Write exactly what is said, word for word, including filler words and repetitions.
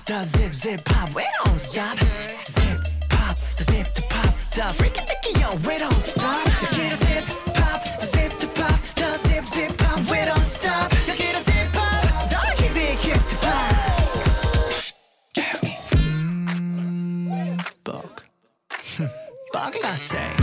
the zip zip pop, we don't stop. Zip pop, the zip to pop, the freaky dicky yo, we don't stop. 여기는 zip pop, the zip to pop, the zip zip pop, we don't stop. 여기는 zip pop, 더 깊이 깊이 pop. Mm, bug, bug I say.